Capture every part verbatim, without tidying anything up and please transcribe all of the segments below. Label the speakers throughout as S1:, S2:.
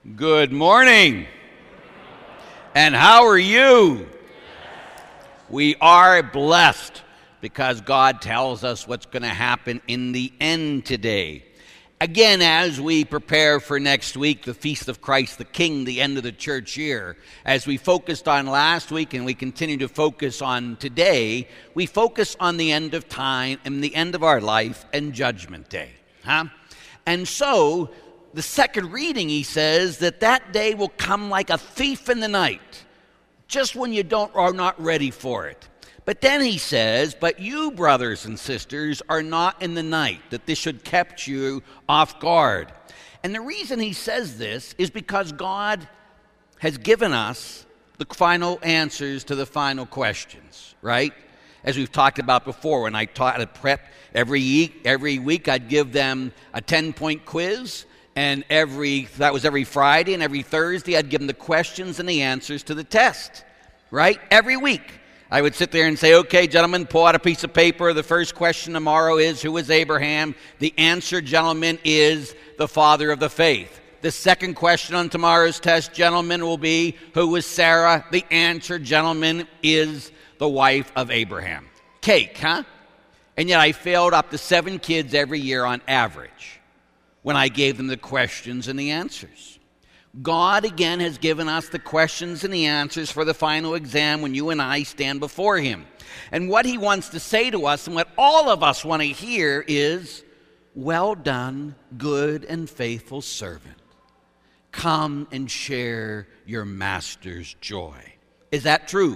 S1: Good morning. And how are you? We are blessed because God tells us what's going to happen in the end today. Again, as we prepare for next week, the Feast of Christ the King, the end of the church year, as we focused on last week and we continue to focus on today, we focus on the end of time and the end of our life and Judgment Day. Huh? And so, the second reading, he says that that day will come like a thief in the night, just when you don't are not ready for it. But then he says, but you, brothers and sisters, are not in the night, that this should kept you off guard. And the reason he says this is because God has given us the final answers to the final questions, right? As we've talked about before, when I taught at prep every week, every week I'd give them a ten-point quiz. And every that was every Friday and every Thursday, I'd give them the questions and the answers to the test, right? Every week, I would sit there and say, okay, gentlemen, pull out a piece of paper. The first question tomorrow is, who is Abraham? The answer, gentlemen, is the father of the faith. The second question on tomorrow's test, gentlemen, will be, who was Sarah? The answer, gentlemen, is the wife of Abraham. Cake, huh? And yet I failed up to seven kids every year on average when I gave them the questions and the answers. God, again, has given us the questions and the answers for the final exam when you and I stand before him. And what he wants to say to us, and what all of us want to hear, is, well done, good and faithful servant. Come and share your master's joy. Is that true?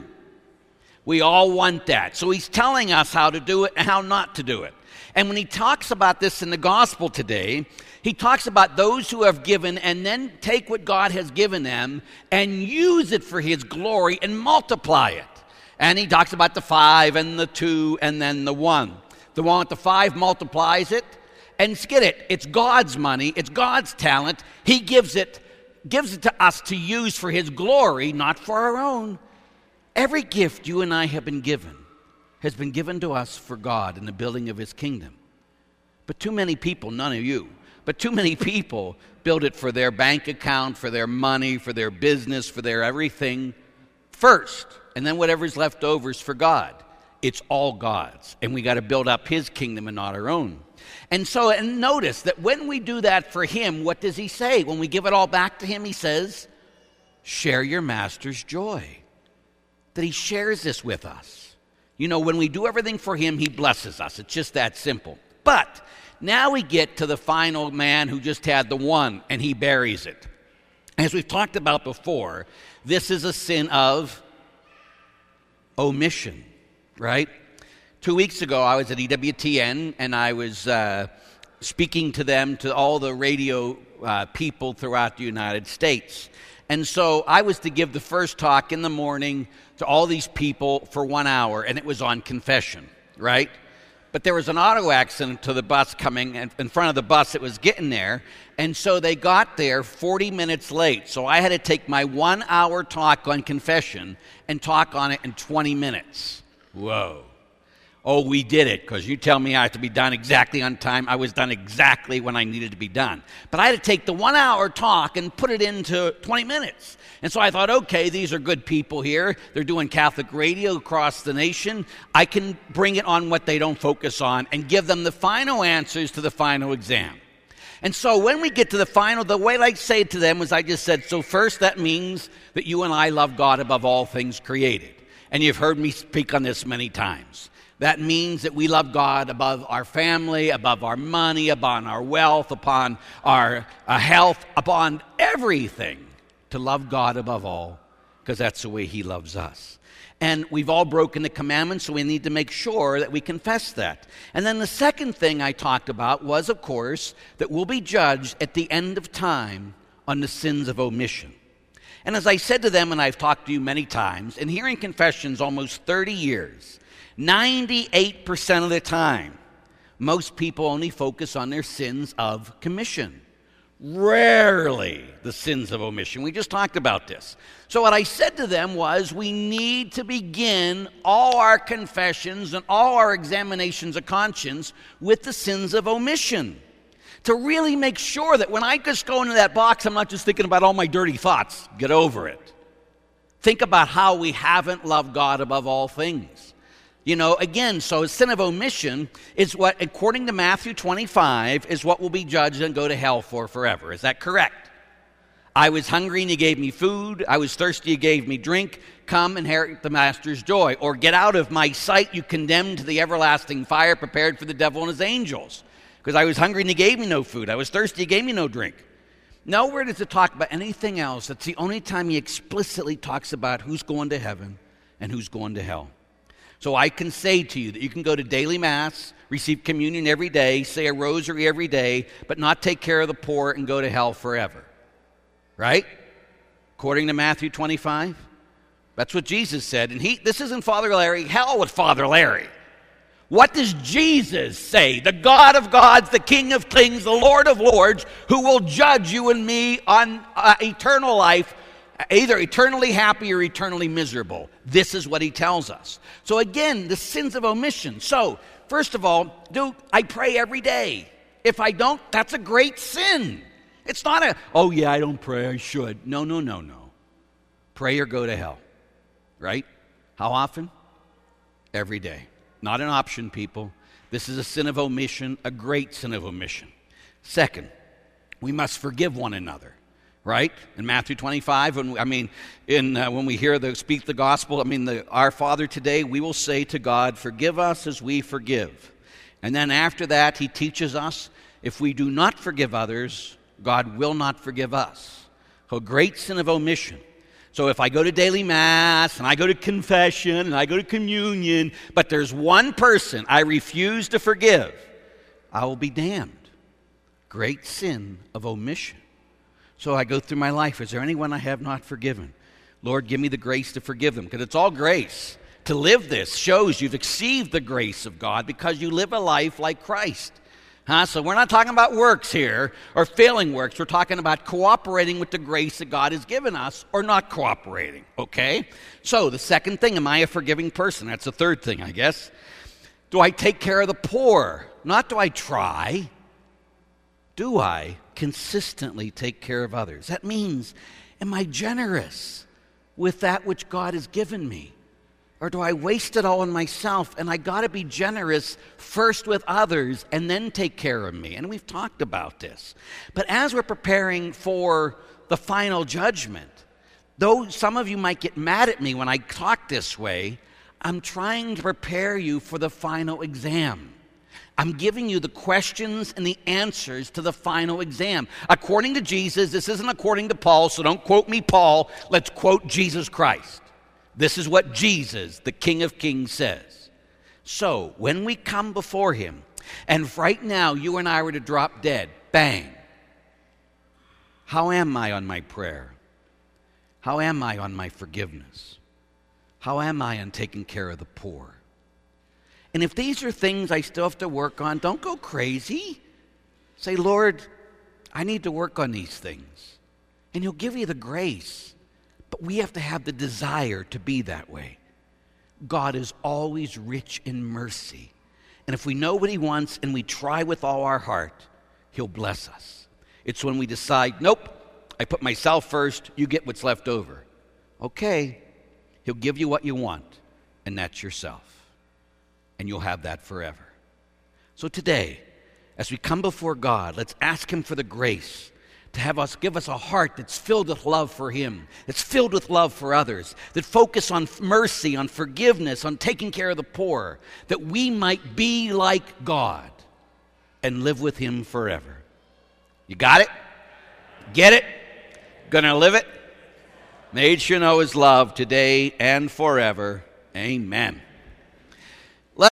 S1: We all want that. So he's telling us how to do it and how not to do it. And when he talks about this in the gospel today, he talks about those who have given and then take what God has given them and use it for his glory and multiply it. And he talks about the five and the two and then the one. The one with the five multiplies it. And get it, it's God's money, it's God's talent. He gives it, gives it to us to use for his glory, not for our own. Every gift you and I have been given has been given to us for God in the building of his kingdom. But too many people, none of you, but too many people build it for their bank account, for their money, for their business, for their everything first. And then whatever's left over is for God. It's all God's. And we got to build up his kingdom and not our own. And so, and notice that when we do that for him, what does he say? When we give it all back to him, he says, share your master's joy. That he shares this with us. You know, when we do everything for him, he blesses us. It's just that simple. But now we get to the final man who just had the one, and he buries it. As we've talked about before, this is a sin of omission, right? Two weeks ago, I was at E W T N, and I was uh, speaking to them, to all the radio uh, people throughout the United States. And so I was to give the first talk in the morning to all these people for one hour, and it was on confession, right? But there was an auto accident to the bus coming in front of the bus that was getting there, and so they got there forty minutes late. So I had to take my one-hour talk on confession and talk on it in twenty minutes. Whoa. Oh, we did it, because you tell me I have to be done exactly on time. I was done exactly when I needed to be done. But I had to take the one-hour talk and put it into twenty minutes. And so I thought, okay, these are good people here. They're doing Catholic radio across the nation. I can bring it on what they don't focus on and give them the final answers to the final exam. And so when we get to the final, the way I say it to them was I just said, so first that means that you and I love God above all things created. And you've heard me speak on this many times. That means that we love God above our family, above our money, upon our wealth, upon our uh, health, upon everything. To love God above all, because that's the way he loves us. And we've all broken the commandments, so we need to make sure that we confess that. And then the second thing I talked about was, of course, that we'll be judged at the end of time on the sins of omission. And as I said to them, and I've talked to you many times, in hearing confessions almost thirty years, ninety-eight percent of the time, most people only focus on their sins of commission. Rarely the sins of omission. We just talked about this. So what I said to them was, we need to begin all our confessions and all our examinations of conscience with the sins of omission. to really make sure that when I just go into that box, I'm not just thinking about all my dirty thoughts. Get over it. Think about how we haven't loved God above all things. You know, again, so a sin of omission is what, according to Matthew twenty-five, is what will be judged and go to hell for forever. Is that correct? I was hungry and you gave me food. I was thirsty, you gave me drink. Come, inherit the master's joy. Or get out of my sight, you condemned to the everlasting fire prepared for the devil and his angels. Because I was hungry and you gave me no food. I was thirsty, you gave me no drink. Nowhere does it talk about anything else. That's the only time he explicitly talks about who's going to heaven and who's going to hell. So I can say to you that you can go to daily mass, receive communion every day, say a rosary every day, but not take care of the poor and go to hell forever. Right? According to Matthew twenty-five. That's what Jesus said. And he, this isn't Father Larry. Hell with Father Larry. What does Jesus say? The God of gods, the King of kings, the Lord of lords, who will judge you and me on uh, eternal life, either eternally happy or eternally miserable. This is what he tells us. So again, the sins of omission. So, first of all, do I pray every day? If I don't, that's a great sin. It's not a, oh yeah, I don't pray, I should. No, no, no, no. Pray or go to hell. Right? How often? Every day. Not an option, people. This is a sin of omission, a great sin of omission. Second, we must forgive one another. Right? In Matthew twenty-five, when, I mean, in uh, when we hear the speak the gospel, I mean, the, our Father today, we will say to God, forgive us as we forgive. And then after that, he teaches us, if we do not forgive others, God will not forgive us. So great sin of omission. So if I go to daily mass, and I go to confession, and I go to communion, but there's one person I refuse to forgive, I will be damned. Great sin of omission. So I go through my life. Is there anyone I have not forgiven? Lord, give me the grace to forgive them. Because it's all grace. To live this shows you've received the grace of God because you live a life like Christ. Huh? So we're not talking about works here or failing works. We're talking about cooperating with the grace that God has given us or not cooperating. Okay? So the second thing, am I a forgiving person? That's the third thing, I guess. Do I take care of the poor? Not do I try. Do I consistently take care of others? That means, am I generous with that which God has given me? Or do I waste it all on myself and I got to be generous first with others and then take care of me? And we've talked about this. But as we're preparing for the final judgment, though some of you might get mad at me when I talk this way, I'm trying to prepare you for the final exam. I'm giving you the questions and the answers to the final exam. According to Jesus, this isn't according to Paul, so don't quote me, Paul. Let's quote Jesus Christ. This is what Jesus, the King of Kings, says. So, when we come before him, and right now you and I were to drop dead, bang. How am I on my prayer? How am I on my forgiveness? How am I on taking care of the poor? And if these are things I still have to work on, don't go crazy. Say, Lord, I need to work on these things. And he'll give you the grace. But we have to have the desire to be that way. God is always rich in mercy. And if we know what he wants and we try with all our heart, he'll bless us. It's when we decide, nope, I put myself first, you get what's left over. Okay, he'll give you what you want, and that's yourself. And you'll have that forever. So today, as we come before God, let's ask him for the grace to have us, give us a heart that's filled with love for him, that's filled with love for others, that focus on mercy, on forgiveness, on taking care of the poor, that we might be like God and live with him forever. You got it? Get it? Gonna live it? Made sure know his love today and forever. Amen.